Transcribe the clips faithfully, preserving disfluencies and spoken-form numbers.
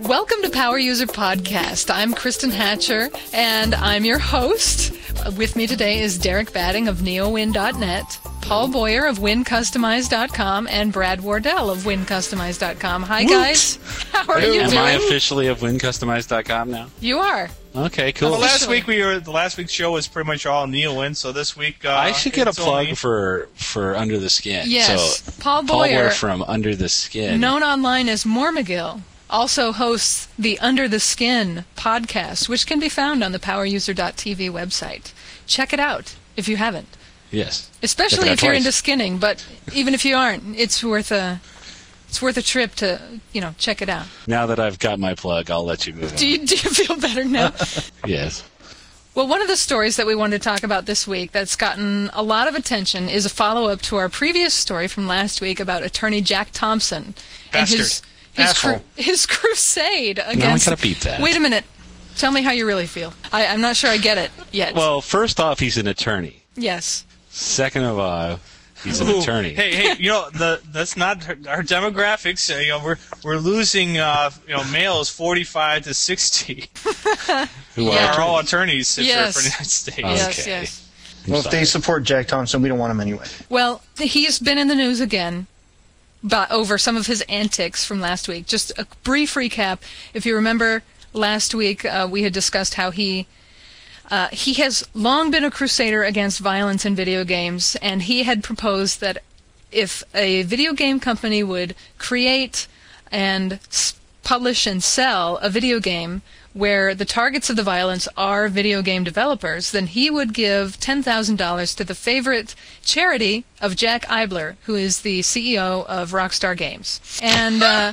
Welcome to Power User Podcast. I'm Kristen Hatcher, and I'm your host. With me today is Derek Batting of NeoWin dot net, Paul Boyer of Win Customize dot com, and Brad Wardell of Win Customize dot com. Hi, Woot. guys. How are you Am doing? I officially of Win Customize dot com now? You are. Okay, cool. Well, last week we were the last week's show was pretty much all NeoWin, so this week uh, I should get a it's plug only... for for Under the Skin. Yes, so, Paul Paul Boyer, Boyer from Under the Skin, known online as Mormagil, also hosts the Under the Skin podcast, which can be found on the power user dot t v website. Check it out if you haven't. Yes, Especially Check it out if you're twice. into skinning, but even if you aren't, it's worth a it's worth a trip to, you know, check it out. Now that I've got my plug, I'll let you move Do on. you, do you feel better now? Yes. Well, one of the stories that we wanted to talk about this week that's gotten a lot of attention is a follow-up to our previous story from last week about attorney Jack Thompson and Bastard. his his, cru- Asshole. his crusade No, I against... gotta beat that. Wait a minute. Tell me how you really feel. I, I'm not sure I get it yet. Well, first off, he's an attorney. Yes. Second of all, he's an Ooh, attorney. Hey, hey, you know the that's not our, our demographics. Uh, you know, we're we're losing uh, you know males forty-five to sixty. Who Yeah. Are all attorneys for, Yes. for the United States. Yes, Okay. yes. I'm Well, if sorry. they support Jack Thompson, we don't want him anyway. Well, he's been in the news again but over some of his antics from last week. Just a brief recap. If you remember, last week uh, we had discussed how he uh, he has long been a crusader against violence in video games, and he had proposed that if a video game company would create and s- publish and sell a video game where the targets of the violence are video game developers, then he would give ten thousand dollars to the favorite charity of Jack Eibler, who is the C E O of Rockstar Games. And, uh,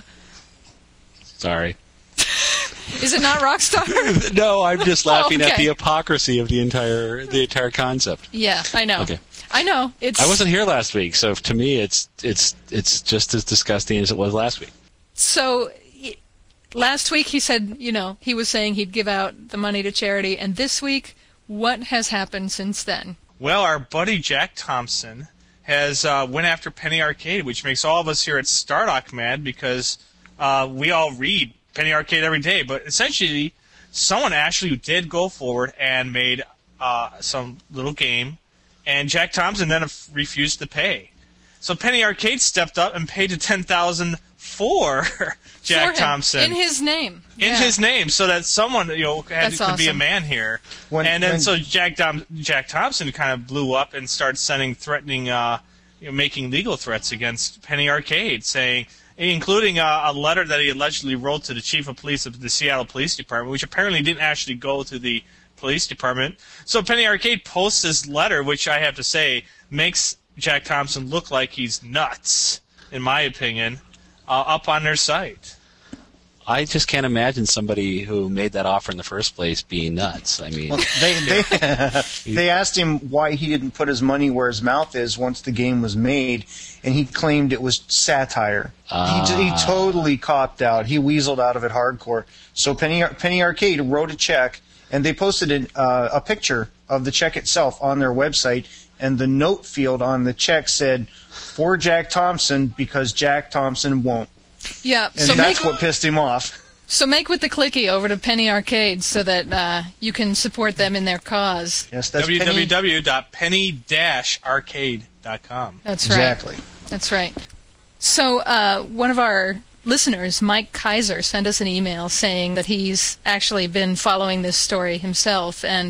Sorry. is it not Rockstar? No, I'm just laughing okay. at the hypocrisy of the entire the entire concept. Yeah, I know. Okay. I know. It's I wasn't here last week, so to me, it's it's it's just as disgusting as it was last week. So he- last week he said, you know, he was saying he'd give out the money to charity, and this week, what has happened since then? Well, our buddy Jack Thompson has uh, went after Penny Arcade, which makes all of us here at Stardock mad because uh, we all read Penny Arcade every day. But essentially, someone actually did go forward and made uh, some little game, and Jack Thompson then f- refused to pay. So Penny Arcade stepped up and paid to ten thousand dollars for Jack For him, Thompson in his name. in Yeah. his name, so that someone you know had That's could be a awesome. man here. When- and then when- so Jack Dom- Jack Thompson kind of blew up and started sending threatening, uh, you know, making legal threats against Penny Arcade, saying, including uh, a letter that he allegedly wrote to the chief of police of the Seattle Police Department, which apparently didn't actually go to the police department. So Penny Arcade posts this letter, which I have to say makes Jack Thompson look like he's nuts, in my opinion, uh, up on their site. I just can't imagine somebody who made that offer in the first place being nuts. I mean, Well, they they they asked him why he didn't put his money where his mouth is once the game was made, and he claimed it was satire. Ah. He he totally copped out. He weaseled out of it hardcore. So Penny Penny Arcade wrote a check, and they posted an, uh, a picture of the check itself on their website, and the note field on the check said, "For Jack Thompson, because Jack Thompson won't." Yeah, And so that's make, what pissed him off. so make with the clicky over to Penny Arcade so that uh, you can support them in their cause. Yes, that's w Penny. w w dot penny dash arcade dot com. That's right. Exactly. That's right. So uh, one of our listeners, Mike Kaiser, sent us an email saying that he's actually been following this story himself. And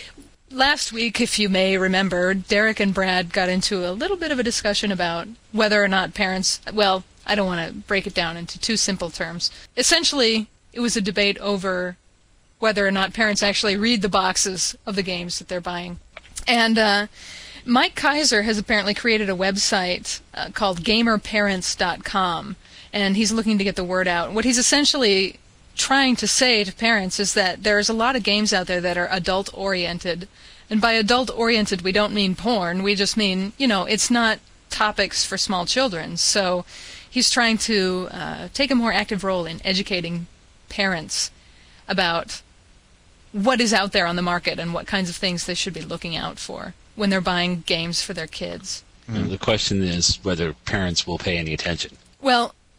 last week, if you may remember, Derek and Brad got into a little bit of a discussion about whether or not parents, well, I don't want to break it down into too simple terms. Essentially, it was a debate over whether or not parents actually read the boxes of the games that they're buying. And uh, Mike Kaiser has apparently created a website uh, called gamer parents dot com, and he's looking to get the word out. What he's essentially trying to say to parents is that there's a lot of games out there that are adult-oriented. And by adult-oriented, we don't mean porn. We just mean, you know, it's not topics for small children. So he's trying to uh, take a more active role in educating parents about what is out there on the market and what kinds of things they should be looking out for when they're buying games for their kids. the question is whether parents will pay any attention. Well, that's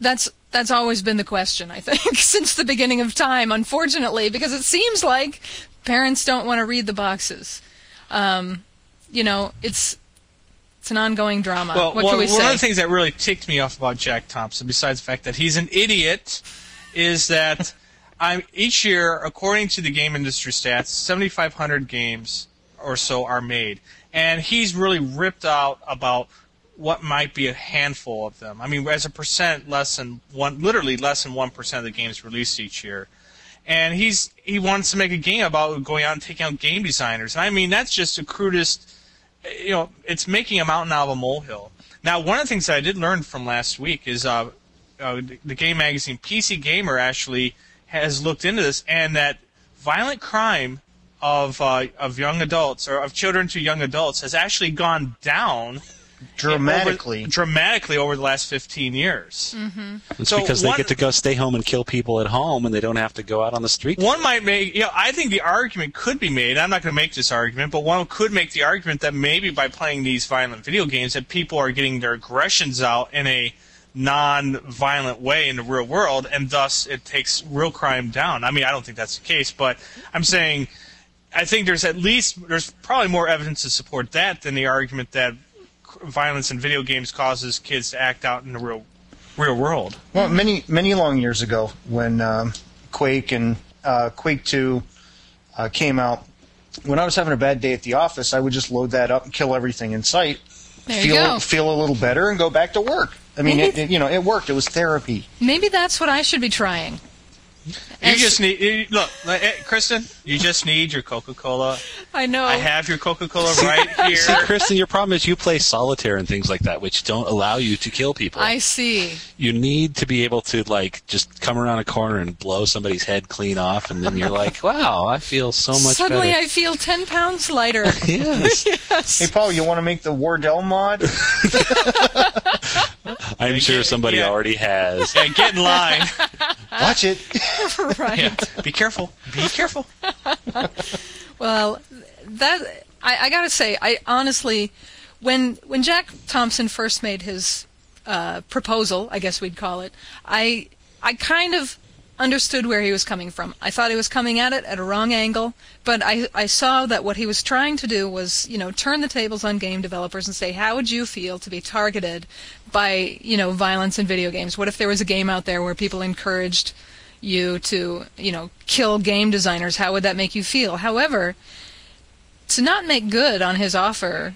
That's always been the question, I think, since the beginning of time, unfortunately, because it seems like parents don't want to read the boxes. Um, you know, it's it's an ongoing drama. Well, what well can we one say? of the things that really ticked me off about Jack Thompson, besides the fact that he's an idiot, is that I'm, each year, according to the game industry stats, seventy-five hundred games or so are made. And he's really ripped out about what might be a handful of them. I mean, as a percent, less than one, literally less than one percent of the games released each year. And he's he wants to make a game about going out and taking out game designers. And I mean, that's just the crudest, you know, it's making a mountain out of a molehill. Now, one of the things that I did learn from last week is uh, uh, the game magazine P C Gamer actually has looked into this, and that violent crime of uh, of young adults, or of children to young adults, has actually gone down Dramatically. over, dramatically over the last fifteen years. Mm-hmm. It's So because they one- get to go stay home and kill people at home, and they don't have to go out on the street. One might make, you know, I think the argument could be made, I'm not going to make this argument, but one could make the argument that maybe by playing these violent video games that people are getting their aggressions out in a non-violent way in the real world, and thus it takes real crime down. I mean, I don't think that's the case, but I'm saying I think there's at least, there's probably more evidence to support that than the argument that violence in video games causes kids to act out in the real real world. Well, many many long years ago, when um, Quake and uh, Quake two uh, came out, when I was having a bad day at the office, I would just load that up and kill everything in sight. There you feel go. feel a little better and go back to work. I mean, Maybe- it, it, you know, it worked. It was therapy. Maybe that's what I should be trying. You As- just need, you- look, like, eh, Kristen, you just need your Coca-Cola. I know. I have your Coca-Cola right here. See, Kristen, your problem is you play solitaire and things like that, which don't allow you to kill people. I see. You need to be able to, like, just come around a corner and blow somebody's head clean off, and then you're like, wow, I feel so much Suddenly better. I feel ten pounds lighter. Yes. Yes. Hey, Paul, you want to make the Wardell mod? I'm sure somebody Yeah. already has. Yeah, get in line. Watch it. Right. Yeah, be careful. Be careful. Well, that I, I gotta say, I honestly, when when Jack Thompson first made his uh, proposal, I guess we'd call it, I I kind of understood where he was coming from. I thought he was coming at it at a wrong angle, but I I saw that what he was trying to do was, you know, turn the tables on game developers and say, how would you feel to be targeted by, you know, violence in video games? What if there was a game out there where people encouraged you to, you know, kill game designers? How would that make you feel? However, to not make good on his offer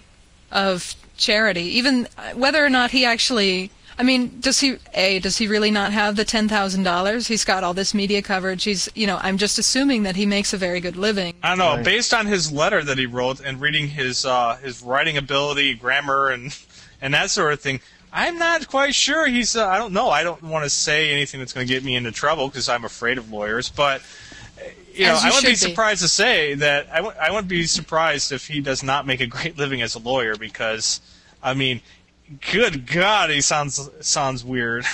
of charity, even whether or not he actually, I mean, does he, A, does he really not have the ten thousand dollars? He's got all this media coverage. He's, you know, I'm just assuming that he makes a very good living. I don't know. Right. Based on his letter that he wrote and reading his uh, his writing ability, grammar, and and that sort of thing, I'm not quite sure he's. Uh, I don't know. I don't want to say anything that's going to get me into trouble because I'm afraid of lawyers. But uh, you know, As you I wouldn't be should be. surprised to say that I w- I wouldn't be surprised if he does not make a great living as a lawyer because, I mean, good God, he sounds sounds weird.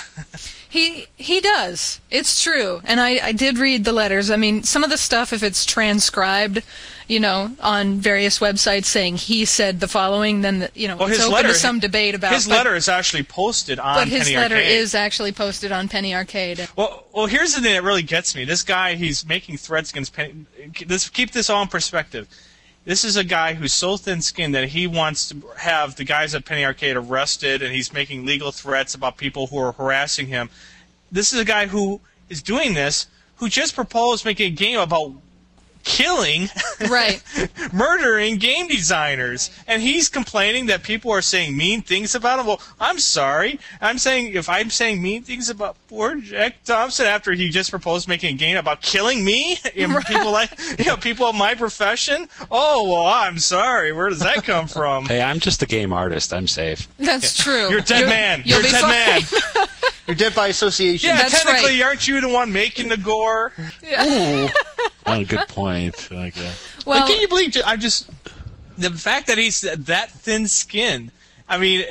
He he does. It's true. And I, I did read the letters. I mean, some of the stuff, if it's transcribed, you know, on various websites saying he said the following, then, the, you know, Well, it's his open letter- to some debate about his but, letter is actually posted on But his Penny letter Arcade. is actually posted on Penny Arcade. Well, well, here's the thing that really gets me. This guy, he's making threats against Penny. Let's keep this all in perspective. This is a guy who's so thin-skinned that he wants to have the guys at Penny Arcade arrested, and he's making legal threats about people who are harassing him. This is a guy who is doing this, who just proposed making a game about killing, Right. murdering game designers, and he's complaining that people are saying mean things about him. Well, I'm sorry. I'm saying if I'm saying mean things about poor Jack Thompson after he just proposed making a game about killing me, you know, people like you know people of my profession. Oh well, I'm sorry. Where does that come from? Hey, I'm just a game artist. I'm safe. That's true. You're a dead man. you'll You're a be dead fine. man. You're dead by association. Yeah, That's technically, right. aren't you the one making the gore? Oh, good point. Like that. Well, Like, can you believe? I'm just the fact that he's that thin-skinned. I mean,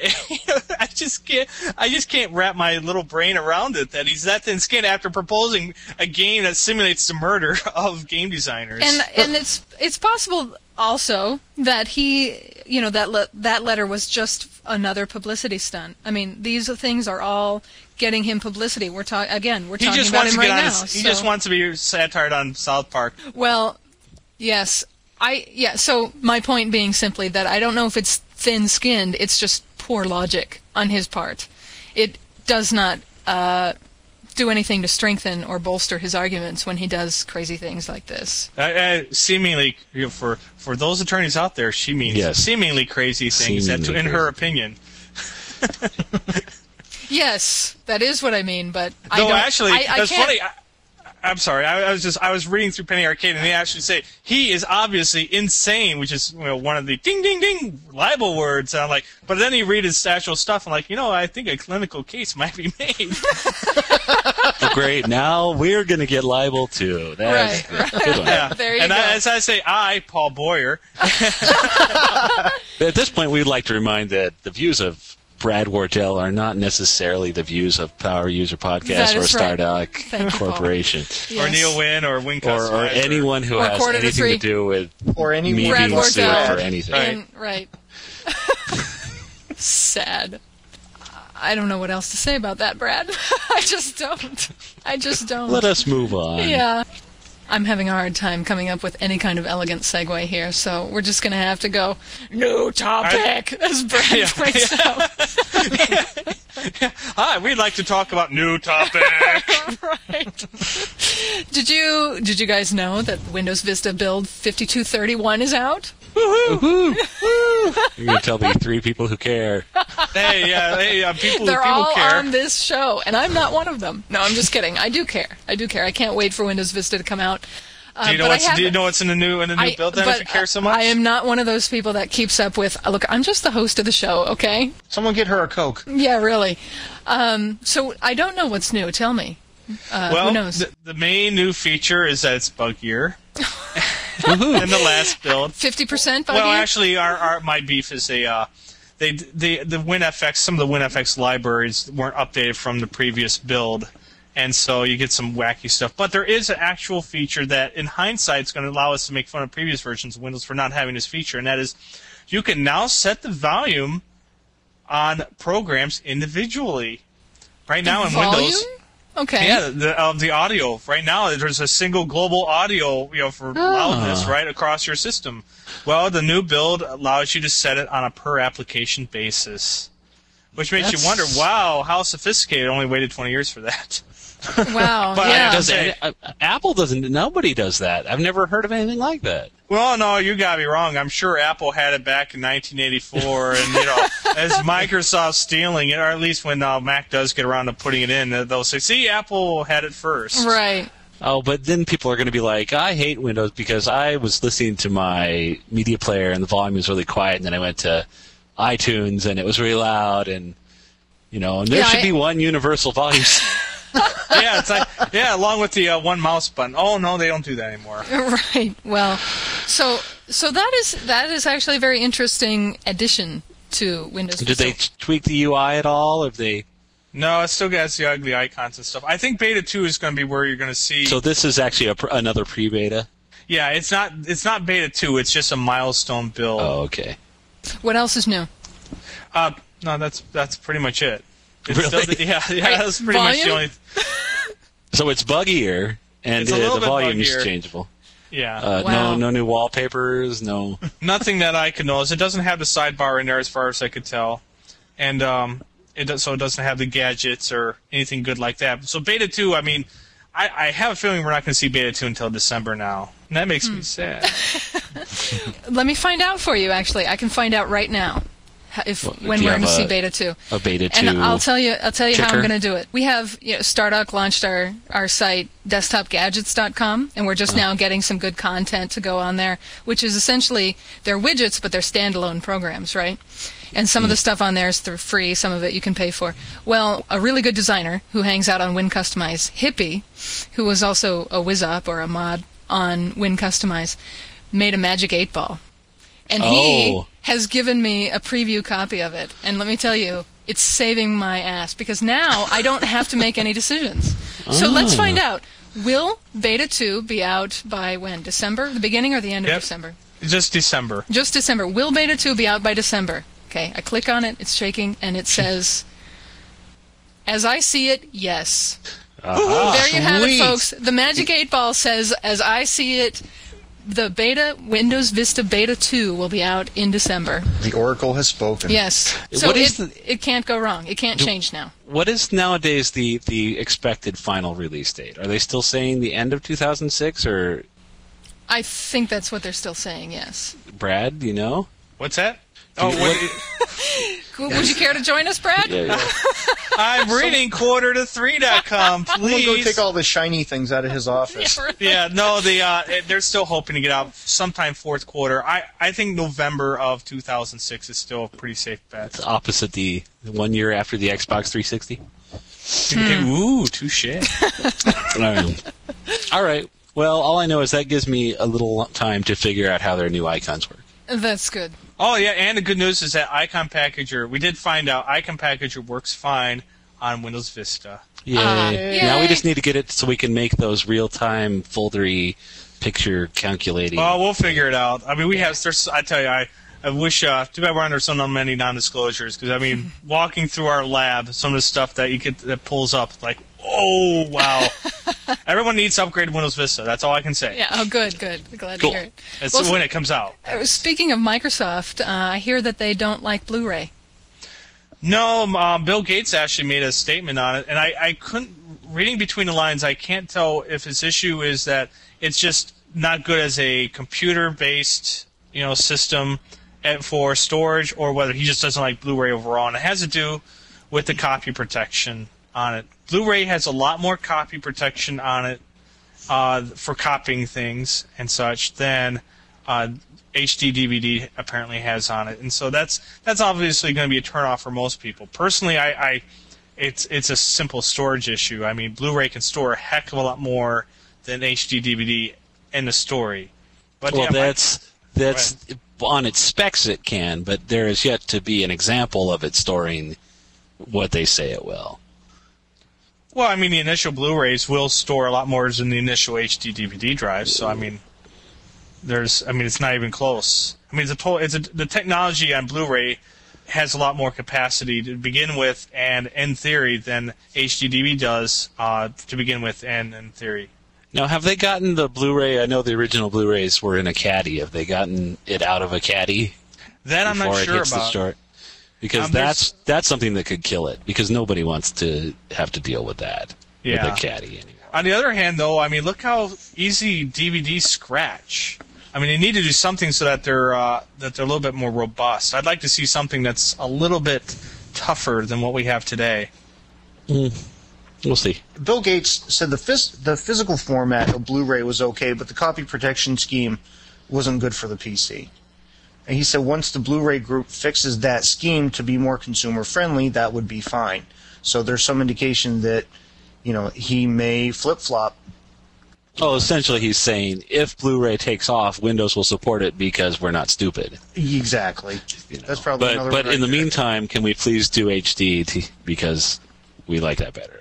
I just can't. I just can't wrap my little brain around it that he's that thin-skinned after proposing a game that simulates the murder of game designers. and and it's it's possible also that he, you know, that le- that letter was just another publicity stunt. I mean, these things are all getting him publicity. We're talking again. We're He talking just about wants him to get right on. now. His, he so- just wants to be satired on South Park. Well, yes, I yeah. So my point being simply that I don't know if it's thin-skinned. It's just poor logic on his part. It does not uh, do anything to strengthen or bolster his arguments when he does crazy things like this. Uh, uh, seemingly, you know, for for those attorneys out there, she means Yes. seemingly crazy things. That, Seemingly in her crazy. opinion. Yes, that is what I mean. But I No, don't, actually, I, I that's can't, funny. I, I'm sorry. I, I was just I was reading through Penny Arcade, and they actually say he is obviously insane, which is, you know, one of the ding ding ding libel words. And I'm like, but then you read his actual stuff, and like, you know, I think a clinical case might be made. Oh, great. Now we're going to get liable too. That's Right, good one. Yeah. There you and go. I, as I say, I, Paul Boyer. At this point, we'd like to remind that the views of Brad Wardell are not necessarily the views of Power User Podcast That or is right. Stardock Thank you, Paul. Corporation, Or Yes. Neil Wynn, or Wynn or, or Customizer. anyone who Or has Quarter to anything Three. to do with Or any me Brad being sued Wardell. for anything. Right. And, right. Sad. I don't know what else to say about that, Brad. I just don't. I just don't. Let us move on. Yeah. I'm having a hard time coming up with any kind of elegant segue here, so we're just going to have to go, new topic, as Brad Yeah. points out. Hi, we'd like to talk about new topic. Right. Did you did you guys know that Windows Vista build fifty-two thirty-one is out? Woohoo! You're going to tell the three people who care. Hey, yeah, hey, uh, people, They're people all care. on this show, and I'm not one of them. No, I'm just kidding. I do care. I do care. I can't wait for Windows Vista to come out. Uh, Do you know but I what's do you haven't- know what's in the new in the new I- build then? but If you care so much, I am not one of those people that keeps up with. Look, I'm just the host of the show, okay? Someone get her a Coke. Yeah, really. Um, so I don't know what's new. Tell me. Uh, well, who knows? The, the main new feature is that it's buggier in the last build. Fifty percent buggy. Well, actually, our, our my beef is a uh, they the the WinFX some of the WinFX libraries weren't updated from the previous build, and so you get some wacky stuff. But there is an actual feature that, in hindsight, is going to allow us to make fun of previous versions of Windows for not having this feature, and that is you can now set the volume on programs individually. Right now in Volume? Windows. Okay. Yeah, the uh, the audio. Right now, there's a single global audio, you know, for loudness right across your system. Well, the new build allows you to set it on a per application basis, which makes That's- you wonder, wow, how sophisticated. Only waited twenty years for that. Wow. But yeah. I Does Okay. any- uh, Apple doesn't. Nobody does that. I've never heard of anything like that. Well, no, you got me wrong. I'm sure Apple had it back in nineteen eighty-four, and you know, as Microsoft's stealing it, or at least when uh, Mac does get around to putting it in, uh, they'll say, "See, Apple had it first." Right. Oh, but then people are going to be like, I hate Windows because I was listening to my media player and the volume was really quiet, and then I went to iTunes and it was really loud, and you know, and there Yeah, should I- be one universal volume. Yeah, it's like yeah, along with the uh, one mouse button. Oh no, they don't do that anymore. Right. Well, so so that is that is actually a very interesting addition to Windows. Did Vista. they tweak the U I at all? Have they? No, it still has the ugly icons and stuff. I think Beta two is going to be where you're going to see. So this is actually a, pr- another pre-beta. yeah, it's not it's not Beta two. It's just a milestone build. Oh, okay. What else is new? Uh, no, that's that's pretty much it. It's Really? Still, yeah, yeah, Wait, that's pretty much the volume? only. So it's buggier, and It's a uh, little the bit volume buggier. is changeable. Yeah, Uh, Wow. No, no new wallpapers. No. nothing that I can notice. It doesn't have the sidebar in there, as far as I could tell, and um, it does, so it doesn't have the gadgets or anything good like that. So Beta two, I mean, I, I have a feeling we're not going to see Beta two until December now, and that makes Hmm. me sad. Let me find out for you. Actually, I can find out right now h- if Well, when do you we're going to have see a- Beta two. A beta two. And I'll tell you, I'll tell you how I'm ticker? going to do it. We have, you know, Stardock launched our, our site, desktop gadgets dot com, and we're just now getting some good content to go on there, which is essentially, they're widgets, but they're standalone programs, right? And some of the stuff on there is through free, some of it you can pay for. Well, a really good designer who hangs out on WinCustomize, Hippie, who was also a WizUp or a mod on WinCustomize, made a Magic eight Ball. And he Oh. has given me a preview copy of it. And let me tell you, it's saving my ass because now I don't have to make any decisions. So let's find out. Will Beta two be out by when? December? The beginning or the end of Yep. December? Just December. Just December. Will Beta two be out by December? Okay, I click on it, it's shaking, and it says, as I see it, yes. Uh-huh. There you have it, Sweet. folks. The Magic eight Ball says, as I see it, the beta, Windows Vista Beta two will be out in December. The Oracle has spoken. Yes. So What it, is the- it can't go wrong. It can't change now. What is nowadays the, the expected final release date? Are they still saying the end of two thousand six, or I think that's what they're still saying, yes. Brad, do you know? What's that? Oh, what, Would you care to join us, Brad? Yeah, yeah. I'm reading quarter to three dot com, I'm going to go please. take all the shiny things out of his office. Yeah, no, the uh, it- they're still hoping to get out sometime fourth quarter. I, I think November of two thousand six is still a pretty safe bet. It's opposite the one year after the Xbox three sixty. Ooh, touche. Um, all right. Well, all I know is that gives me a little time to figure out how their new icons work. That's good. Oh yeah, and the good news is that Icon Packager, we did find out Icon Packager works fine on Windows Vista. Yay. Uh, Now we yay. just need to get it so we can make those real-time foldery picture calculating. Well, we'll figure it out. I mean, we have. There's, I tell you, I, I wish. Uh, too bad we're under so many non-disclosures. Because I mean, walking through our lab, some of the stuff that you could that pulls up, like, oh wow, everyone needs to upgrade Windows Vista. That's all I can say. Yeah. Oh, good, good. Glad Cool. to hear it. It's Well, when it comes out. Uh, Speaking of Microsoft, uh, I hear that they don't like Blu-ray. No, um, Bill Gates actually made a statement on it, and I, I couldn't. Reading between the lines, I can't tell if his issue is that it's just not good as a computer-based, you know, system and for storage, or whether he just doesn't like Blu-ray overall. And it has to do with the copy protection on it. Blu-ray has a lot more copy protection on it uh, for copying things and such than uh, H D D V D apparently has on it, and so that's that's obviously going to be a turnoff for most people. Personally, I, I it's it's a simple storage issue. I mean, Blu-ray can store a heck of a lot more than H D D V D in the story. But well, yeah, my- that's that's on its specs it can, but there is yet to be an example of it storing what they say it will. well, I mean, the initial Blu-rays will store a lot more than the initial H D D V D drives. So I mean, there's, I mean, it's not even close. I mean, it's a total, it's a, the technology on Blu-ray has a lot more capacity to begin with, and in theory, than H D D V D does uh, to begin with, and in theory. Now, have they gotten the Blu-ray? I know the original Blu-rays were in a caddy. Have they gotten it out of a caddy That I'm before not it sure hits the about. store? Because Um, there's- that's that's something that could kill it. Because nobody wants to have to deal with that Yeah. with a caddy anymore. On the other hand, though, I mean, look how easy D V Ds scratch. I mean, they need to do something so that they're uh, that they're a little bit more robust. I'd like to see something that's a little bit tougher than what we have today. We'll see. Bill Gates said the phys- the physical format of Blu-ray was okay, but the copy protection scheme wasn't good for the P C. And he said once the Blu-ray group fixes that scheme to be more consumer friendly, that would be fine. So there's some indication that, you know, he may flip-flop. Oh, essentially, he's saying if Blu-ray takes off, Windows will support it because we're not stupid. Exactly. You know. That's probably but another. but in the right- meantime, can we please do H D t- because we like that better?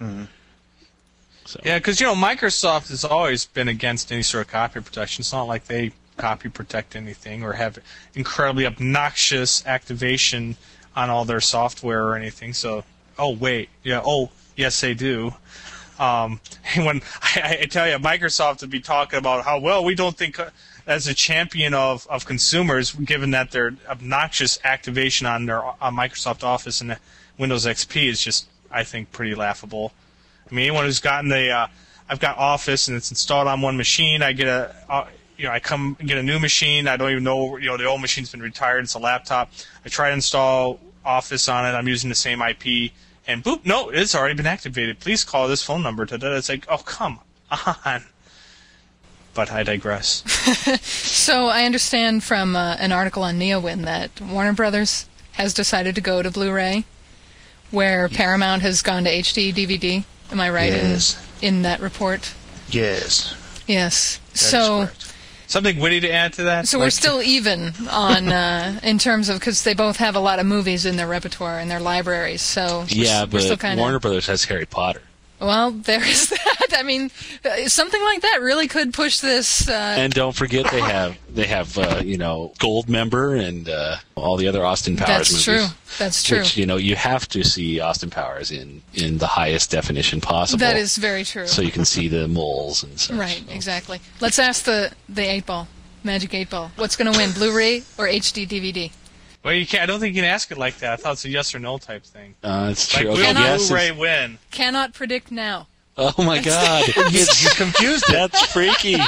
So. Yeah, because you know Microsoft has always been against any sort of copy protection. It's not like they copy protect anything or have incredibly obnoxious activation on all their software or anything. So, oh wait, yeah, oh yes, they do. Um, and when I, I tell you, Microsoft would be talking about how well we don't think, uh, as a champion of, of consumers, given that their obnoxious activation on their on Microsoft Office and Windows X P is just, I think, pretty laughable. I mean, anyone who's gotten the, uh, I've got Office and it's installed on one machine. I get a, uh, you know, I come get a new machine. I don't even know, you know, the old machine's been retired. It's a laptop. I try to install Office on it. I'm using the same I P. And boop, no, it's already been activated. Please call this phone number. Da-da. It's like, oh, come on. But I digress. So I understand from uh, an article on NeoWin that Warner Brothers has decided to go to Blu-ray, where Paramount has gone to H D D V D. Am I right Yes. in in that report? Yes. Yes. That is so correct. Something witty to add to that? so we're Like- still even on uh, in terms of, because they both have a lot of movies in their repertoire and their libraries. So we're, Yeah, s- we're still but kind Warner of Brothers has Harry Potter. well. There is that I mean, uh, something like that really could push this. Uh, and don't forget they have they have uh, you know Gold Member and uh, all the other Austin Powers That's movies. true. That's true. Which, you know, you have to see Austin Powers in, in the highest definition possible. That is very true. So you can see the moles and such. Right, exactly. Let's ask the the eight ball, Magic eight ball. What's going to win, Blu-ray or H D D V D? Well, you can't. I don't think you can ask it like that. I thought it's a yes or no type thing. Uh, it's Like, true. will Okay, yes, Blu-ray it's- win? Cannot predict now. Oh my God! you, you confused it. That's freaky.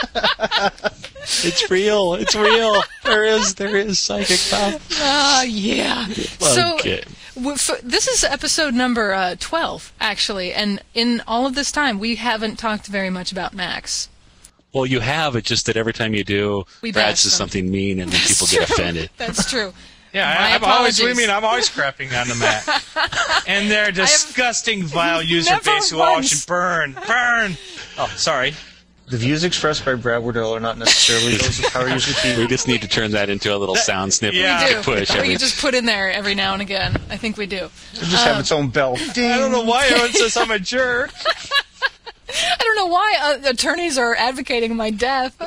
It's real. It's real. There is there is psychic power. Ah, yeah. So Okay. w- f- this is episode number uh, twelve, actually, and in all of this time, we haven't talked very much about Max. Well, you have. It's just that every time you do, We Brad bash says them. something mean, and then That's people true. get offended. That's true. Yeah, My I, I'm always. What do you apologies. mean? I'm always crapping on the mat. And their disgusting, vile user never base who all once- should burn, burn. Oh, sorry. The views expressed by Brad Wardell are not necessarily those of Power User T V. We just need to turn that into a little sound snippet yeah. we We can do. push. we every- can just put in there every now and again. I think we do. It just have its own bell. Ding. I don't know why everyone says I'm a jerk. I don't know why uh, attorneys are advocating my death.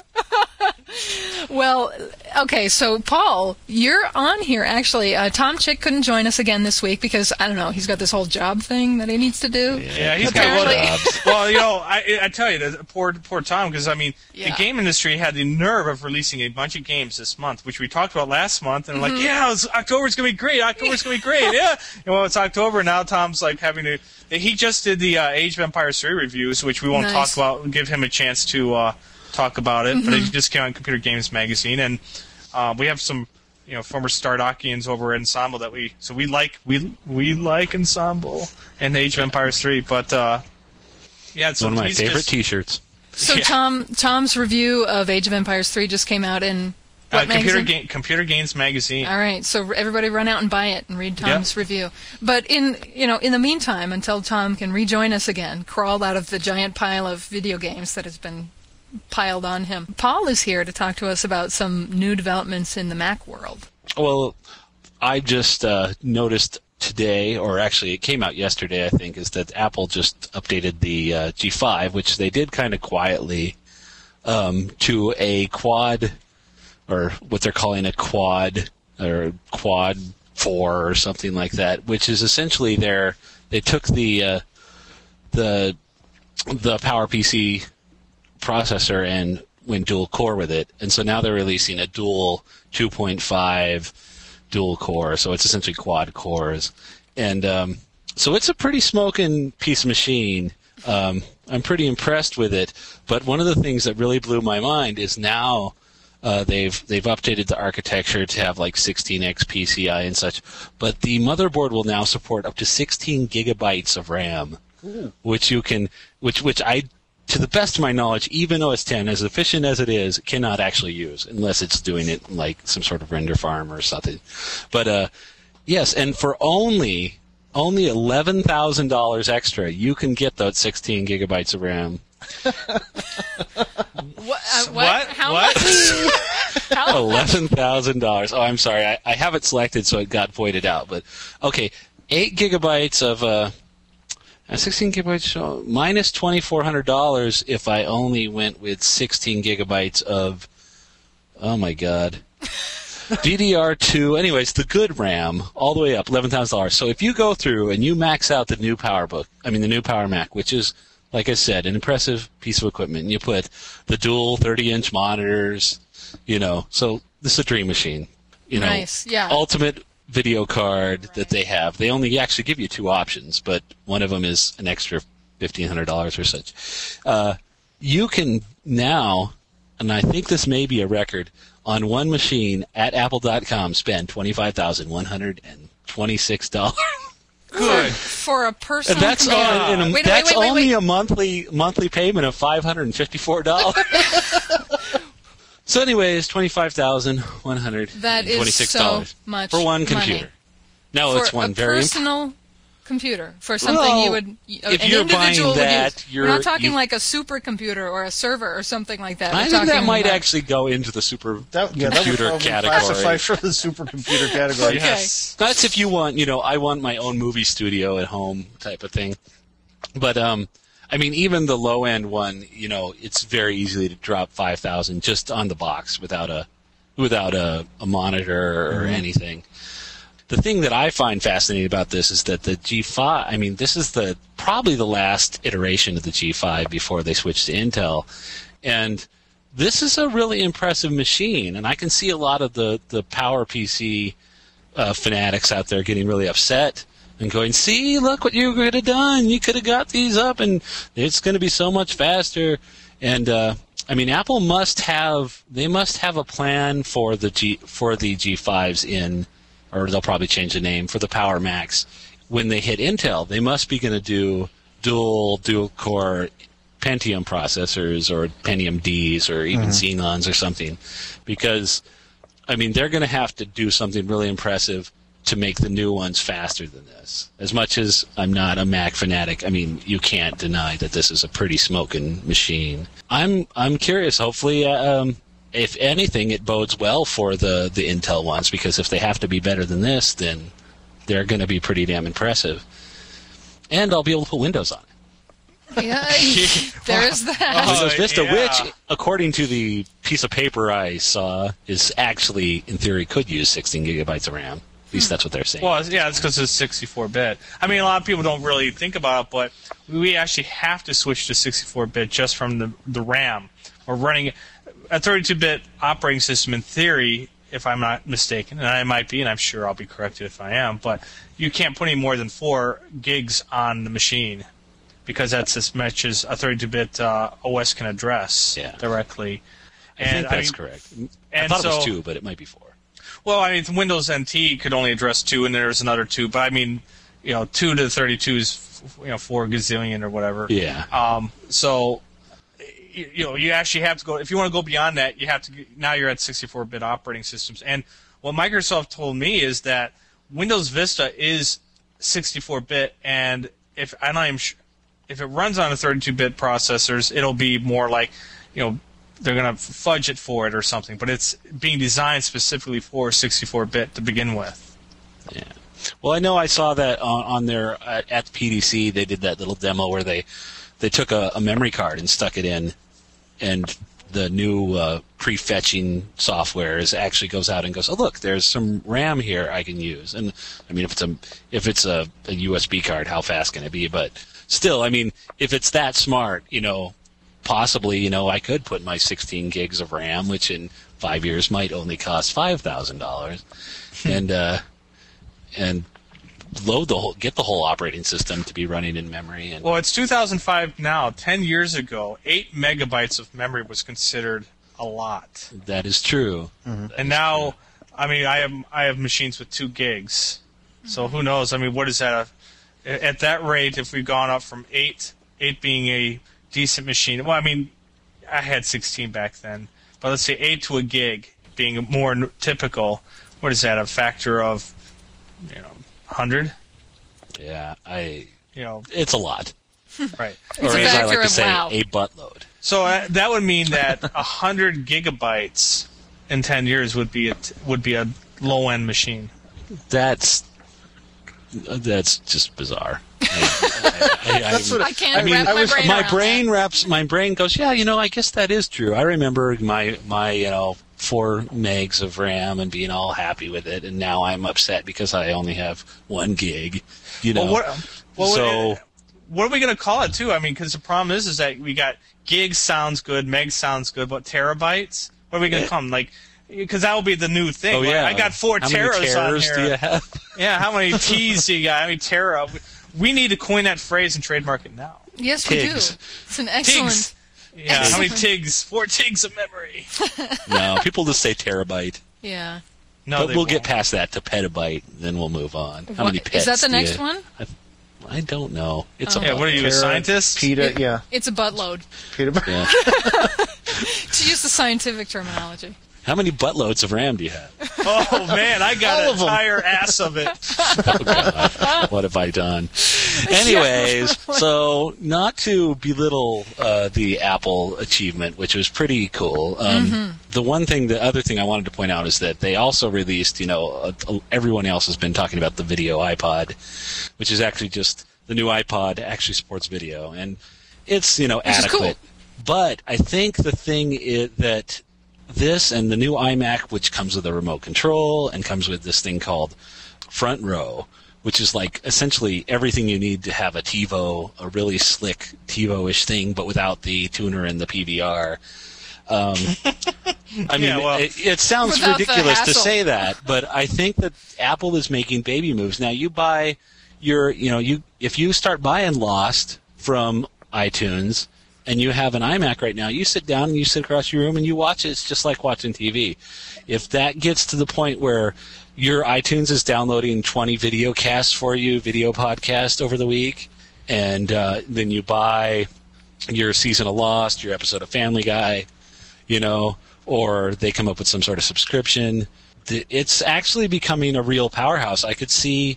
Well, okay, so Paul, you're on here actually. Uh, Tom Chick couldn't join us again this week because, I don't know, he's got this whole job thing that he needs to do. Yeah, he's got Apparently. one. Well, you know, I, I tell you, the poor, poor Tom, because I mean, Yeah. the game industry had the nerve of releasing a bunch of games this month, which we talked about last month, and Mm-hmm. like, yeah, it's, October's gonna be great. October's gonna be great. Yeah. And well, it's October now. Tom's like having to. He just did the uh, Age of Empires three reviews, which we won't Nice. talk about. Give him a chance to uh, talk about it. But it just came on Computer Games Magazine, and uh, we have some. You know, former Stardokians over at Ensemble that we so we like we we like Ensemble and Age of Empires three, but uh, yeah, it's One of my he's favorite just- T-shirts. So Yeah. Tom Tom's review of Age of Empires three just came out in uh, what computer magazine? game Computer Games Magazine. All right, so everybody run out and buy it and read Tom's review. But in you know, in the meantime, until Tom can rejoin us again, crawl out of the giant pile of video games that has been piled on him, Paul is here to talk to us about some new developments in the Mac world. Well, I just uh, noticed today, or actually it came out yesterday, I think, is that Apple just updated the uh, G five, which they did kind of quietly, um, to a quad, or what they're calling a quad, or quad four, or something like that, which is essentially their, they took the uh, the the PowerPC processor and went dual core with it, and so now they're releasing a dual two point five dual core, so it's essentially quad cores, and um, so it's a pretty smoking piece of machine. Um, I'm pretty impressed with it, but one of the things that really blew my mind is now uh, they've they've updated the architecture to have like sixteen X P C I and such, but the motherboard will now support up to sixteen gigabytes of RAM, Ooh. which you can, which which I. To the best of my knowledge, even O S ten, as efficient as it is, cannot actually use unless it's doing it like some sort of render farm or something. But uh, yes, and for only only eleven thousand dollars extra, you can get those sixteen gigabytes of RAM. What? Uh, what? What? How What? much? How Eleven thousand dollars. Oh, I'm sorry, I, I have it selected, so it got voided out. But okay, eight gigabytes of. Uh, Uh, sixteen gigabytes so minus twenty four hundred dollars if I only went with sixteen gigabytes of. Oh my God. D D R two. Anyways, the good RAM all the way up eleven thousand dollars. So if you go through and you max out the new PowerBook, I mean the new Power Mac, which is like I said, an impressive piece of equipment, and you put the dual thirty inch monitors, you know, so this is a dream machine. You know, Nice, yeah. ultimate video card that they have. They only actually give you two options, but one of them is an extra fifteen hundred dollars or such. Uh, you can now, and I think this may be a record, on one machine at apple dot com spend twenty-five thousand one hundred twenty-six dollars. Good. for a personal That's computer? on, and a- Wait, that's wait, wait, only wait. a monthly monthly payment of five hundred fifty-four dollars. So anyways, twenty-five thousand one hundred twenty-six dollars so much for one money. computer. No, for it's one a very imp- personal computer for something Well, you would an if you're buying individual that, would use. you're- We're not talking you- like a supercomputer or a server or something like that. I We're think that talking might about- actually go into the super That, yeah, that would computer probably category. classify for the supercomputer category. Okay. Yes. That's if you want, you know, I want my own movie studio at home type of thing. But um, I mean, even the low end one, you know, it's very easily to drop five thousand just on the box without a without a, a monitor or mm-hmm. anything. The thing that I find fascinating about this is that the G five, I mean, this is the probably the last iteration of the G five before they switched to Intel. And this is a really impressive machine. And I can see a lot of the, the Power P C uh, fanatics out there getting really upset and going, see, look what you could have done. You could have got these up, and it's going to be so much faster. And, uh, I mean, Apple must have, they must have a plan for the G, for the G fives in, or they'll probably change the name, for the Power Macs. When they hit Intel, they must be going to do dual, dual-core Pentium processors or Pentium Ds or even mm-hmm. Xenons or something. Because, I mean, they're going to have to do something really impressive to make the new ones faster than this. As much as I'm not a Mac fanatic, I mean, you can't deny that this is a pretty smoking machine. I'm I'm curious. Hopefully, um, if anything, it bodes well for the, the Intel ones, because if they have to be better than this, then they're going to be pretty damn impressive. And I'll be able to put Windows on it. Yeah, there is that. Oh, Windows Vista, yeah. which, according to the piece of paper I saw, is actually, in theory, could use sixteen gigabytes of RAM. At least that's what they're saying. Well, yeah, it's because it's sixty-four bit. I mean, a lot of people don't really think about it, but we actually have to switch to sixty-four bit just from the, the RAM. We're running a thirty-two bit operating system, in theory, if I'm not mistaken, and I might be, and I'm sure I'll be corrected if I am, but you can't put any more than four gigs on the machine, because that's as much as a thirty-two bit uh, O S can address yeah. directly. I and, think that's I mean, correct. And I thought so, it was two, but it might be four. Well, I mean, Windows N T could only address two, and there's another two. But I mean, you know, two to thirty-two is you know four gazillion or whatever. Yeah. Um. So, you, you know, you actually have to go. If you want to go beyond that, you have to. Now you're at sixty-four bit operating systems. And what Microsoft told me is that Windows Vista is sixty-four bit, and if and I'm if it runs on a thirty-two bit processors, it'll be more like, you know, they're going to fudge it for it or something, but it's being designed specifically for sixty-four bit to begin with. Yeah. Well, I know I saw that on, on their uh, at the P D C. They did that little demo where they they took a, a memory card and stuck it in, and the new uh, prefetching software is actually goes out and goes, oh look, there's some RAM here I can use. And I mean, if it's a if it's a, a U S B card, how fast can it be? But still, I mean, if it's that smart, you know. Possibly, you know, I could put my sixteen gigs of RAM, which in five years might only cost five thousand dollars, and uh, and load the whole, get the whole operating system to be running in memory. And well, it's two thousand five now. Ten years ago, eight megabytes of memory was considered a lot. That is true. Mm-hmm. And now, true. I mean, I have I have machines with two gigs, so who knows? I mean, what is that? At that rate, if we've gone up from eight, eight being a decent machine. Well, I mean, I had sixteen back then, but let's say eight to a gig being more n- typical. What is that? A factor of, you know, one hundred? Yeah, I. You know, it's a lot. Right. It's or a as I like factor to of say, wow. a buttload. So uh, that would mean that one hundred gigabytes in ten years would be a t- would be a low end machine. That's that's just bizarre. I, I, I, That's what I can't I mean, wrap I my was, brain my around brain that. wraps. My brain goes, yeah, you know, I guess that is true. I remember my my you know four megs of RAM and being all happy with it, and now I'm upset because I only have one gig. You know, Well, what, well, so what, what are we going to call it too? I mean, because the problem is, is that we got gigs sounds good, meg sounds good, but terabytes? What are we going to call them? Like, because that will be the new thing. oh Like, yeah, I got four how teras many on teras here. do you have? Yeah, how many T's do you got? I mean, tera. We need to coin that phrase and trademark it now. Yes, we do. Tigs. It's an excellent. Tigs. Yeah, how many tigs? Four tigs of memory. No, people just say terabyte. Yeah. No, but they we'll won't. get past that to petabyte, then we'll move on. How What- many pets is that the do next you- one? I, I don't know. It's Oh. a Yeah, what are you, a Tera- scientist? PETA, yeah. It's a buttload, PETA. Yeah. to use the scientific terminology. How many buttloads of RAM do you have? Oh man, I got All an of 'em. entire ass of it. Oh, God. What have I done? Anyways, so not to belittle uh, the Apple achievement, which was pretty cool. Um, Mm-hmm. The one thing, the other thing I wanted to point out is that they also released, you know, uh, everyone else has been talking about the video iPod, which is actually just the new iPod actually supports video. And it's you know Which is adequate. cool. But I think the thing is that this and the new iMac, which comes with a remote control and comes with this thing called Front Row, which is like essentially everything you need to have a TiVo, a really slick TiVo-ish thing, but without the tuner and the P V R. Um, I mean, Yeah, well- it, it sounds Without the ridiculous to hassle. say that, but I think that Apple is making baby moves. Now, you buy your, you know, you if you start buying Lost from iTunes and you have an iMac right now, you sit down and you sit across your room and you watch it. It's just like watching T V. If that gets to the point where your iTunes is downloading twenty video casts for you, video podcast over the week, and uh, then you buy your season of Lost, your episode of Family Guy, you know, or they come up with some sort of subscription, th- it's actually becoming a real powerhouse. I could see,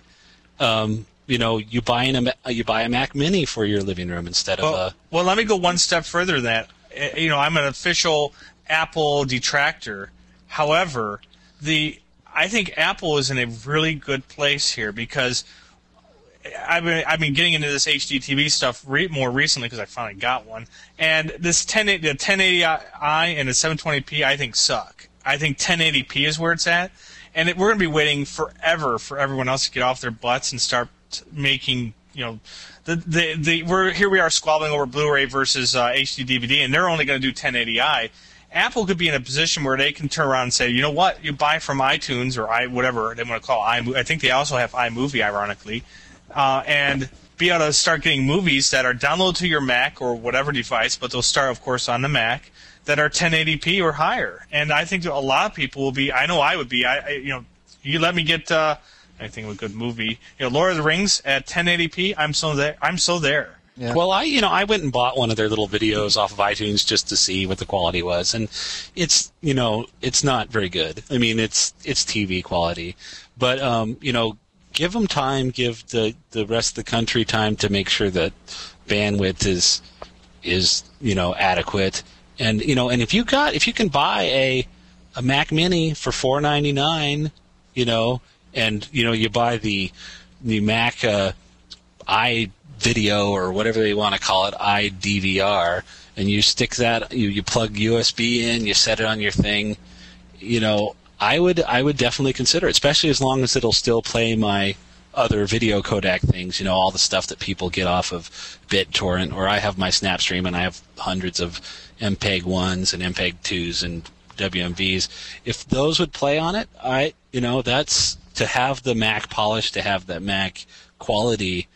um, you know, you buying a Ma- you buy a Mac Mini for your living room instead of Well, a. well, let me go one step further than that. Uh, You know, I'm an official Apple detractor. However, the I think Apple is in a really good place here because I've been I've been getting into this H D T V stuff re- more recently because I finally got one. And this ten the ten eighty i and the seven twenty p I think suck. I think ten eighty p is where it's at, and it, we're going to be waiting forever for everyone else to get off their butts and start making you know the the, the we're here we are squabbling over Blu-ray versus uh, H D D V D, and they're only going to do ten eighty i. Apple could be in a position where they can turn around and say, you know what, you buy from iTunes or i whatever they want to call it. I think they also have iMovie, ironically, uh, and be able to start getting movies that are downloaded to your Mac or whatever device, but they'll start, of course, on the Mac, that are ten eighty p or higher. And I think a lot of people will be. I know I would be. I, I you know, you let me get. Uh, I think of a good movie. You know, Lord of the Rings at ten eighty p. I'm so there. I'm so there. Yeah. Well, I you know I went and bought one of their little videos off of iTunes just to see what the quality was, and it's you know it's not very good. I mean, it's it's T V quality, but um, you know, give them time, give the the rest of the country time to make sure that bandwidth is is you know adequate, and you know, and if you got if you can buy a a Mac Mini for four ninety-nine, you know, and you know you buy the the Mac uh, i video or whatever they want to call it, iDVR, and you stick that, you, you plug U S B in, you set it on your thing, you know, I would I would definitely consider it, especially as long as it'll still play my other video codec things, you know, all the stuff that people get off of BitTorrent, or I have my Snapstream and I have hundreds of M P E G ones and M P E G twos and W M Vs. If those would play on it, I, you know, that's to have the Mac polish, to have that Mac quality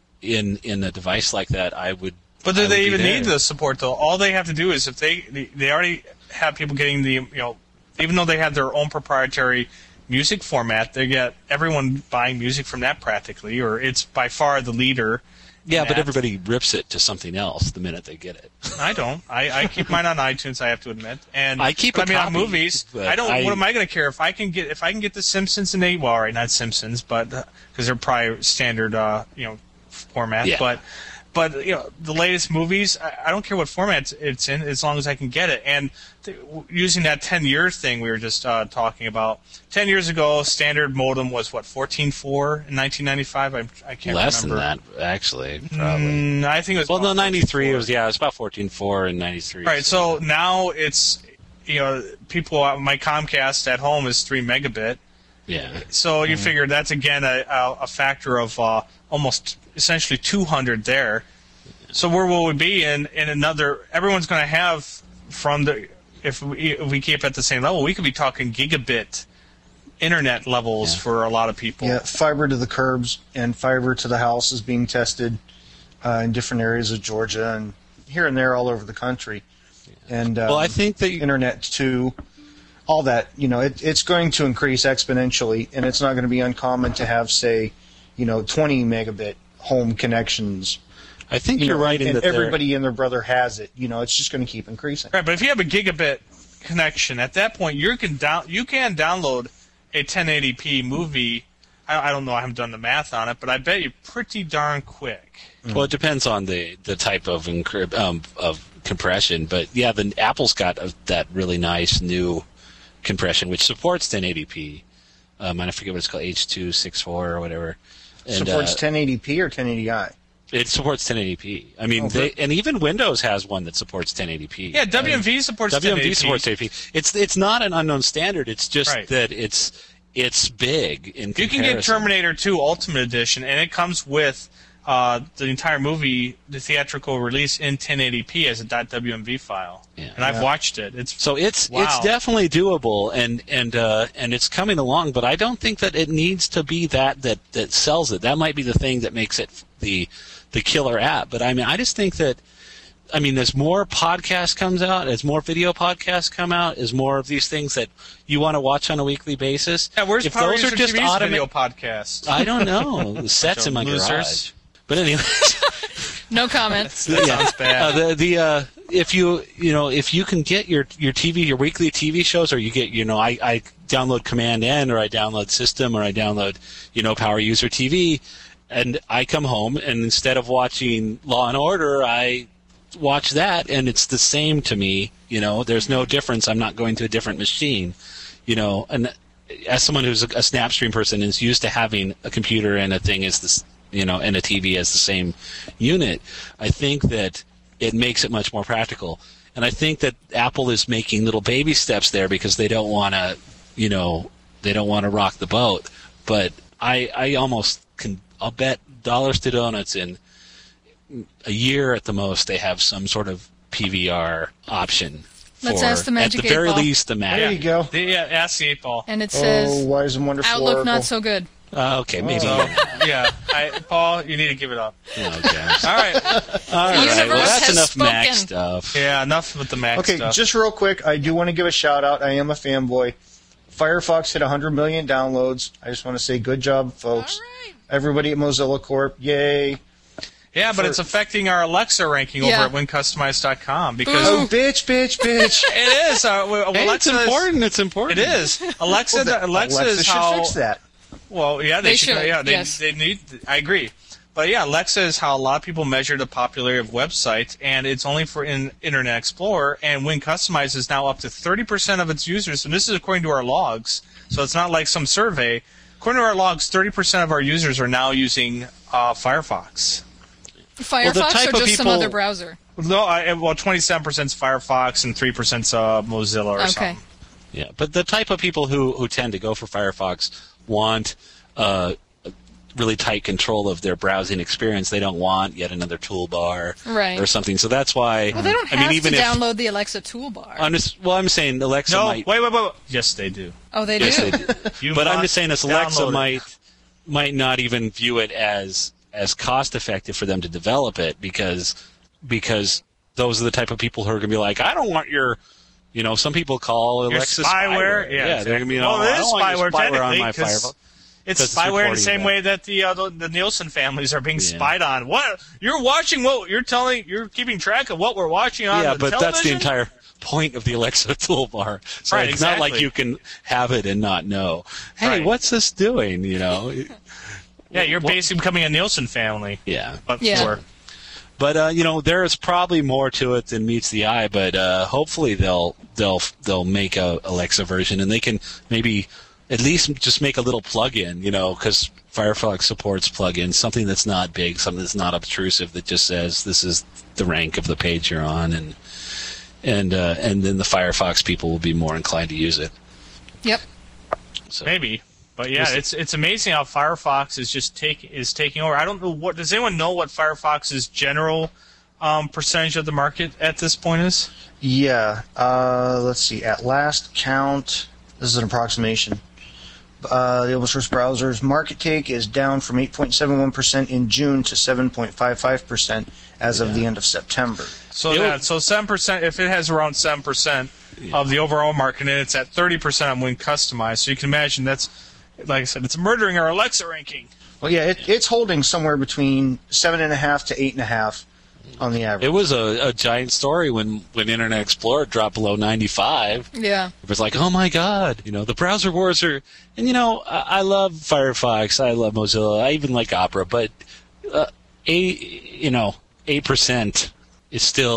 in in a device like that, I would. But do I would they be even there. need the support though? All they have to do is if they they- they already have people getting the you know even though they have their own proprietary music format, they get everyone buying music from that practically, or it's by far the leader. Yeah, in but that. everybody rips it to something else the minute they get it. I don't. I, I keep mine on iTunes. I have to admit, and I keep but a I mean copy, on movies. but I don't. I- What am I going to care if I can get if I can get the Simpsons and eight? Well, all right, not Simpsons, but because they're probably standard, uh, you know, format. Yeah. But but you know the latest movies. I, I don't care what format it's in as long as I can get it. And th- using that ten year thing we were just uh, talking about. Ten years ago, standard modem was what fourteen four in nineteen ninety-five. I I can't Less remember. than that, actually, probably. Mm, I think it was. Well, no, about ninety-three. It fourteen four. was yeah, it was about fourteen four and ninety-three. Right, so now it's, you know, people, my Comcast at home is three megabit. yeah, So you Mm-hmm. figure that's, again, a, a, a factor of uh, almost essentially two hundred there. So where will we be in, in another, everyone's going to have from the, if we, if we keep at the same level, we could be talking gigabit internet levels Yeah. for a lot of people. Yeah, fiber to the curbs and fiber to the house is being tested uh, in different areas of Georgia and here and there all over the country. And um, Well, I think that you- internet too, all that, you know, it, it's going to increase exponentially, and it's not going to be uncommon to have, say, you know, twenty megabit home connections. I think You you're know, right in and that they're- everybody and their brother has it. You know, it's just going to keep increasing. Right, but if you have a gigabit connection, at that point you can down you can download a ten eighty p movie. I, I don't know, I haven't done the math on it, but I bet you pretty darn quick. Well, it depends on the, the type of encrypt, um, of compression, but yeah, the Apple's got a, that really nice new compression which supports ten eighty p. Um, and I forget what it's called, H two sixty-four or whatever. And, Supports uh, ten eighty p or ten eighty i. It supports ten eighty p. I mean, Oh, they, but- and even Windows has one that supports ten eighty p. Yeah, W M V supports W M V ten eighty p. supports ten eighty p. It's it's not an unknown standard. It's just Right. that it's it's big in You comparison. can get Terminator two Ultimate Edition, and it comes with uh, the entire movie, the theatrical release in ten eighty p as a .wmv file. Yeah. And I've Yeah. watched it. It's So it's Wow. it's definitely doable, and and uh, and it's coming along. But I don't think that it needs to be that that that sells it. That might be the thing that makes it the the killer app. But I mean, I just think that. I mean, as more podcasts comes out, as more video podcasts come out, as more of these things that you want to watch on a weekly basis. yeah, where's if Power those User are just T V's automa- video podcast? I don't know. The sets in my Losers. garage. But anyways, No comments. That sounds bad. uh, the the uh, if you you know if you can get your your T V your weekly T V shows, or you get you know I, I download Command N, or I download System, or I download you know Power User T V, and I come home and instead of watching Law and Order, I watch that, and it's the same to me. You know, there's no difference. I'm not going to a different machine. You know, and as someone who's a, a Snapstream person and is used to having a computer and a thing as this, you know, and a T V as the same unit, I think that it makes it much more practical. And I think that Apple is making little baby steps there because they don't want to, you know, they don't want to rock the boat. But I, I almost can, I'll bet dollars to donuts in a year at the most they have some sort of P V R option. Let's for, ask the Magic at the eight very Ball. least, the Mac. There you go. The, yeah, ask the eight ball. And it Oh, says wise and wonderful Outlook Oracle. not so good. Uh, okay, maybe. So, yeah, I, Paul, you need to give it up. Okay. All right. All right. universe Well, that's has enough Mac spoken. stuff. Yeah, enough with the Mac Okay, stuff. just real quick, I do want to give a shout out. I am a fanboy. Firefox hit one hundred million downloads. I just want to say good job, folks. All right. Everybody at Mozilla Corp, yay. yeah, but for- it's affecting our Alexa ranking Yeah. over at win customize dot com because Oh, bitch, bitch, bitch. it is. Uh, well, Hey, it's Alexa is- important. It's important. It is. Alexa. Well, that- Alexa, Alexa is should how. fix that. Well, yeah, they, They should. should, Yeah, they, yes. they need. I agree. But yeah, Alexa is how a lot of people measure the popularity of websites, and it's only for in Internet Explorer. And Win Customize is now up to thirty percent of its users, and this is according to our logs. So it's not like some survey. According to our logs, thirty percent of our users are now using uh, Firefox. Firefox type or of just some people- other browser? No, I, well, twenty-seven percent is Firefox and three percent is uh, Mozilla or Okay. something. Yeah, but the type of people who, who tend to go for Firefox want uh, really tight control of their browsing experience. They don't want yet another toolbar Right. or something. So that's why. Well, they don't I have mean, even to if, download the Alexa toolbar. I'm just, well, I'm saying Alexa No, might. wait, wait, wait. Yes, they do. oh, they Yes, do. they do. You But I'm must just saying, as Alexa download it. might might not even view it as as cost effective for them to develop it because because those are the type of people who are going to be like, I don't want your, you know, some people call Your Alexa spyware? Yeah, Yeah, they're going to be, you know, well, it I is don't want your spyware, spyware on technically, my 'cause Firefox. It's 'Cause it's spyware in the reporting same that. way that the, uh, the the Nielsen families are being Yeah. spied on. What you're watching? What you're telling? You're keeping track of what we're watching on Yeah, the but television? that's the entire point of the Alexa toolbar. So Right, it's not like exactly. you can have it and not know. Hey, Right. what's this doing? You know? Yeah, you're What- basically becoming a Nielsen family. Yeah. But Yeah. for But uh, you know, there is probably more to it than meets the eye. But uh, hopefully they'll they'll they'll make a Alexa version, and they can maybe at least just make a little plug-in. You know, because Firefox supports plugins, something that's not big, something that's not obtrusive, that just says this is the rank of the page you're on, and and uh, and then the Firefox people will be more inclined to use it. Yep. So maybe. But yeah, We'll see. it's it's amazing how Firefox is just take is taking over. I don't know what does anyone know what Firefox's general um, percentage of the market at this point is? Yeah. Uh, let's see. At last count, this is an approximation. Uh, the open source browser's market take is down from eight point seven one percent in June to seven point five five percent as of the end of September. So It yeah, would- so seven percent. If it has around seven percent of the overall market, and it's at thirty percent on Win Customized, so you can imagine that's, like I said, it's murdering our Alexa ranking. Well, yeah, it, it's holding somewhere between seven and a half to eight and a half on the average. it was a, a giant story when, when Internet Explorer dropped below ninety-five. Yeah. It was like, oh my God, you know, the browser wars are, and you know, I, I love Firefox, I love Mozilla, I even like Opera, but uh, eight, you know, eight percent is still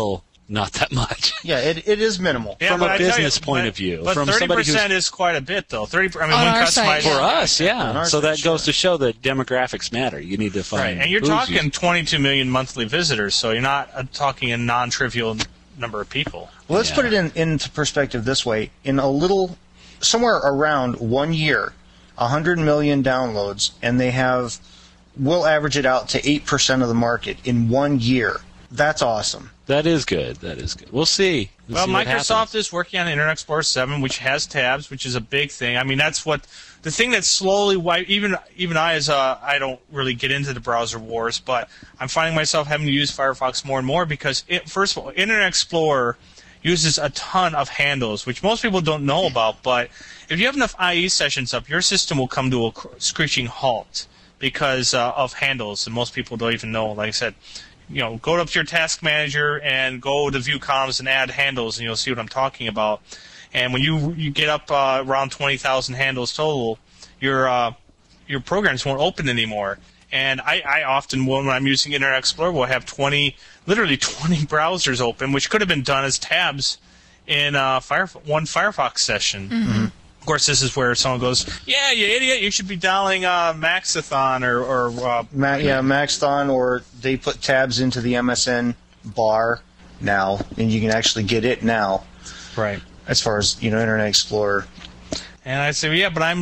not that much. Yeah, it, it is minimal. Yeah, From but a I tell business you, point but, of view, But from thirty somebody who's percent is quite a bit, though. thirty. I mean, On when our customized site, for yeah. us, On yeah. our So side, that goes sure. to show that demographics matter. You need to find. Right, and you're who's talking using- twenty-two million monthly visitors, so you're not uh, talking a non-trivial n- number of people. Well, let's Yeah. put it in into perspective this way. In a little, somewhere around one year, one hundred million downloads, and they have, we'll average it out to eight percent of the market in one year. That's awesome. That is good. That is good. We'll see. We'll Well, see what Microsoft happens. is working on Internet Explorer seven, which has tabs, which is a big thing. I mean, that's what the thing that's slowly why even even I as a I don't really get into the browser wars, but I'm finding myself having to use Firefox more and more because it, first of all, Internet Explorer uses a ton of handles, which most people don't know about. But if you have enough I E sessions up, your system will come to a screeching halt because uh, of handles, and most people don't even know. Like I said. You know, go up to your task manager and go to view columns and add handles, and you'll see what I'm talking about. And when you you get up uh, around twenty thousand handles total, your uh, your programs won't open anymore. And I, I often, when I'm using Internet Explorer, will have twenty, literally twenty browsers open, which could have been done as tabs in uh, Fire, one Firefox session. Mm-hmm. Of course, this is where someone goes, "Yeah, you idiot! You should be dialing uh, Maxathon or or uh, Ma- yeah, Maxthon, or they put tabs into the M S N bar now, and you can actually get it now. right." As far as you know, Internet Explorer. And I say, "Yeah, but I'm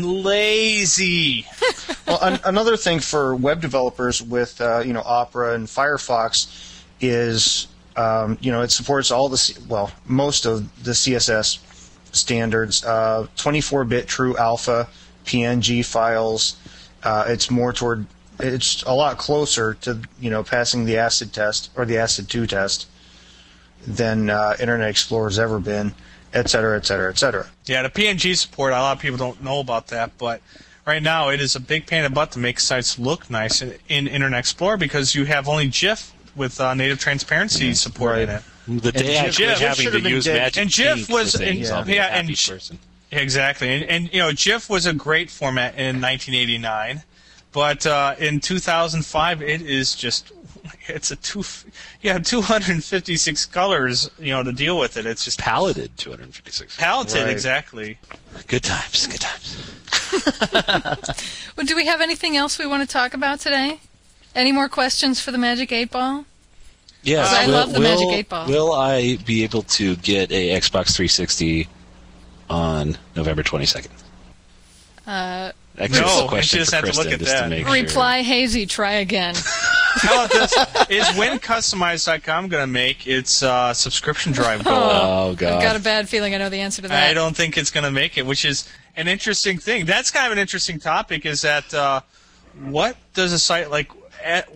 lazy." Well, an- another thing for web developers with uh, you know Opera and Firefox is um, you know it supports all the C- well most of the C S S standards, uh, twenty-four bit true alpha, P N G files. Uh, it's more toward it's a lot closer to you know passing the ACID test or the ACID two test than uh, Internet Explorer's ever been, et cetera, et cetera, et cetera. Yeah, the P N G support, a lot of people don't know about that, but right now it is a big pain in the butt to make sites look nice in, in Internet Explorer because you have only GIF with uh, native transparency support in Right. it. The day I GIF- quit GIF having should to have been use dead. Magic And GIF Ink was- for things, and- I'll be yeah, a happy and G- person. Exactly, and, and you know, GIF was a great format in nineteen eighty-nine, but uh, in two thousand five it is just it's a two you have two hundred fifty-six colors you know to deal with it. It's just Paletted two hundred fifty-six. talented, Right. exactly. Good times. Good times. Well, do we have anything else we want to talk about today? Any more questions for the Magic eight Ball? Yes, I will, love the will, Magic eight Ball. Will I be able to get a Xbox three sixty on November twenty-second? Uh, Actually, No, it's a you question just for have to Kristen, look at just to that. make reply hazy, try again. How about this? Is win customize dot com going to make its uh, subscription drive go? Oh, I've God. got a bad feeling I know the answer to that. I don't think it's going to make it, which is an interesting thing. That's kind of an interesting topic. Is that uh, what does a site like? At,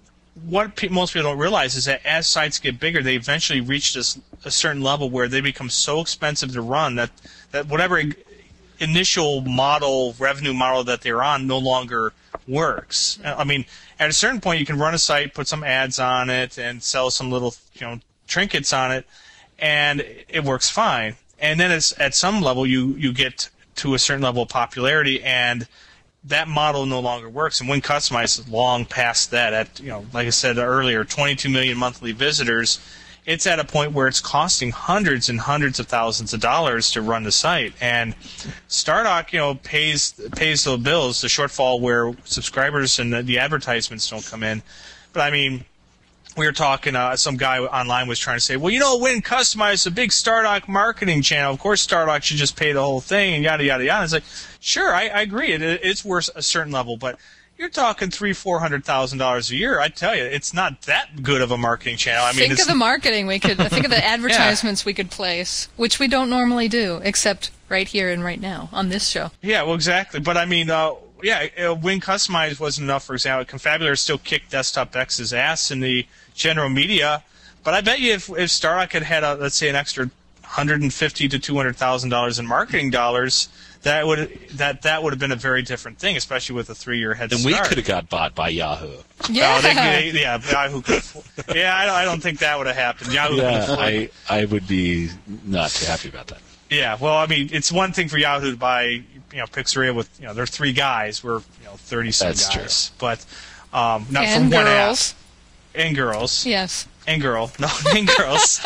what pe- most people don't realize is that as sites get bigger, they eventually reach this a certain level where they become so expensive to run that that whatever i- initial model revenue model that they're on no longer works. I mean, at a certain point, you can run a site, put some ads on it, and sell some little you know trinkets on it, and it works fine. And then it's, at some level, you, you get to a certain level of popularity, and that model no longer works. And when customized is long past that, at you know, like I said earlier, twenty-two million monthly visitors, it's at a point where it's costing hundreds and hundreds of thousands of dollars to run the site. And Stardock, you know, pays pays the bills, the shortfall where subscribers and the, the advertisements don't come in. But I mean, we were talking, uh, some guy online was trying to say, well, you know, Win Customize is a big Stardock marketing channel. Of course, Stardock should just pay the whole thing, and yada, yada, yada. It's like, sure, I, I agree. It, it's worth a certain level, but you're talking three, four hundred thousand dollars a year. I tell you, it's not that good of a marketing channel. I mean, think it's, of the marketing we could. Think of the advertisements we could place, which we don't normally do, except right here and right now on this show. yeah, well, exactly. But I mean, uh, yeah, uh, Win Customize wasn't enough. For example, Confabulous still kicked Desktop X's ass in the general media. But I bet you, if if Stardock had had, a, let's say, an extra one hundred fifty to two hundred thousand dollars in marketing dollars, that would that that would have been a very different thing, especially with a three-year head Then start. we could have got bought by Yahoo. Yeah. Oh, they, they, yeah, Yahoo could afford- yeah, I don't, I don't think that would have happened. Yahoo could Yeah, afford it. I, I would be not too happy about that. Yeah, well, I mean, it's one thing for Yahoo to buy, you know, Pixaria with, you know, they're three guys. We're, you know, thirty-some That's guys. But um, not and from one app. girls. And girls. Yes. And girl. No, and girls.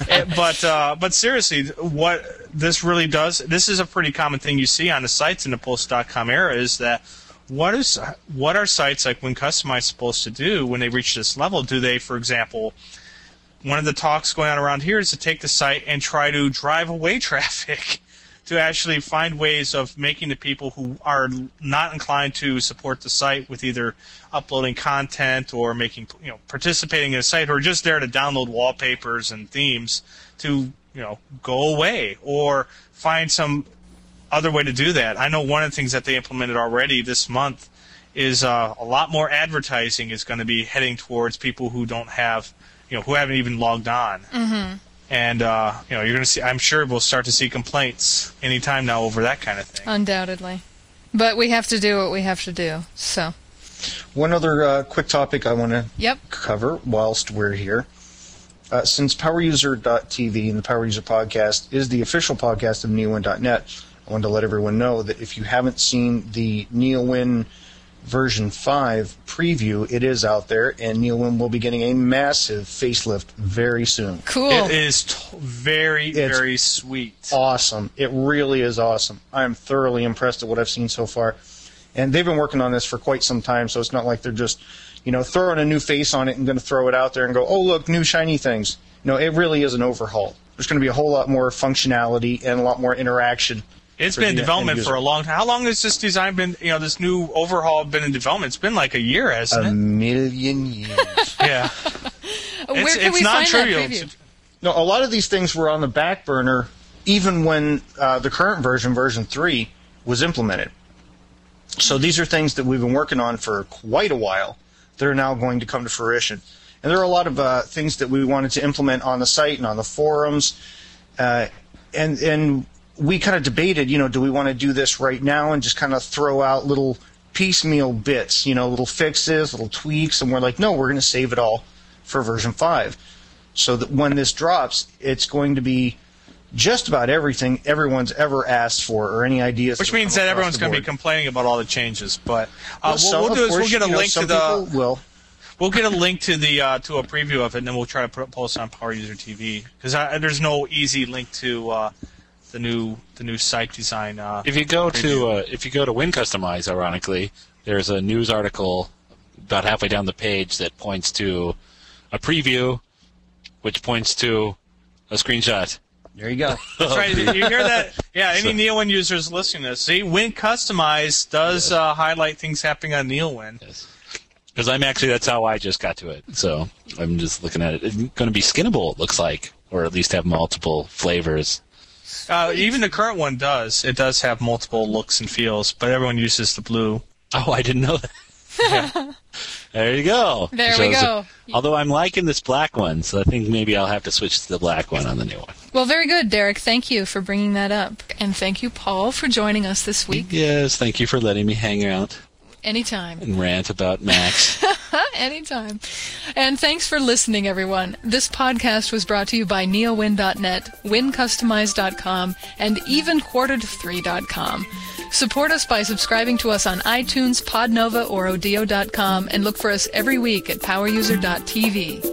It, but uh, but seriously, what this really does, this is a pretty common thing you see on the sites in the post dot com era, is that what is what are sites like Win Customize supposed to do when they reach this level? Do they, for example, one of the talks going on around here is to take the site and try to drive away traffic, to actually find ways of making the people who are not inclined to support the site with either uploading content or making, you know, participating in a site, or just there to download wallpapers and themes, to, you know, go away, or find some other way to do that. I know one of the things that they implemented already this month is uh, a lot more advertising is going to be heading towards people who don't have, you know, who haven't even logged on. Mm-hmm. And, uh, you know, you're going to see, I'm sure we'll start to see complaints anytime now over that kind of thing. Undoubtedly. But we have to do what we have to do, so. One other uh, quick topic I want to Yep. cover whilst we're here. Uh, since Power User dot T V and the Power User Podcast is the official podcast of Neowin dot net, I wanted to let everyone know that if you haven't seen the Neowin version five preview, it is out there, and Neowin will be getting a massive facelift very soon. Cool. It is t- very, It's very sweet. Awesome. It really is awesome. I am thoroughly impressed at what I've seen so far. And they've been working on this for quite some time, so it's not like they're just, you know, throwing a new face on it and going to throw it out there and go, oh, look, new shiny things. No, it really is an overhaul. There's going to be a whole lot more functionality and a lot more interaction. It's for been in the development end for a user. long time. How long has this design been, you know, this new overhaul been in development? It's been like a year, hasn't A it? million years. Yeah. Where it's can it's we not find trivial. that preview? No, a lot of these things were on the back burner even when uh, the current version, version three, was implemented. So these are things that we've been working on for quite a while that are now going to come to fruition. And there are a lot of uh, things that we wanted to implement on the site and on the forums. Uh, and and we kind of debated, you know, do we want to do this right now and just kind of throw out little piecemeal bits, you know, little fixes, little tweaks, and we're like, no, we're going to save it all for version five. So that when this drops, it's going to be just about everything everyone's ever asked for, or any ideas. Which that means come that across everyone's the going to be board. complaining about all the changes. But uh, Well, what some, we'll of do is course, we'll get a you know, link to some the people will. we'll get a link to the uh, to a preview of it, and then we'll try to put, post it on Power User T V, because there's no easy link to uh, the new the new site design. Uh, If you go preview. to uh, if you go to Win Customize, ironically, there's a news article about halfway down the page that points to a preview, which points to a screenshot. There you go. That's right. You hear that? Yeah, any Neowin users listening to this, see, Win Customize does uh, highlight things happening on Neowin. Yes. Because I'm actually, that's how I just got to it. So I'm just looking at it. It's going to be skinnable, it looks like, or at least have multiple flavors. Uh, even the current one does. It does have multiple looks and feels, but everyone uses the blue. Oh, I didn't know that. Yeah. There you go. There It we shows go. it. Although I'm liking this black one, so I think maybe I'll have to switch to the black one on the new one. Well, very good, Derek. Thank you for bringing that up. And thank you, Paul, for joining us this week. Yes, thank you for letting me hang out Anytime. and rant about Max. Anytime. And thanks for listening, everyone. This podcast was brought to you by Neowin dot net, Win Customize dot com, and even quartered three dot com. Support us by subscribing to us on iTunes, Podnova, or Odeo dot com, and look for us every week at Power User dot T V.